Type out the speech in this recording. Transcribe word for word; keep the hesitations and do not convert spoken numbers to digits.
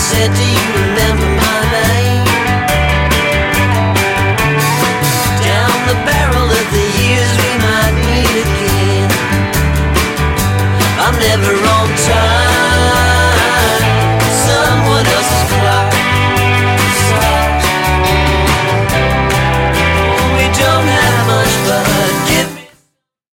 said, do you remember my name? Down the barrel of the years we might meet again. I'm never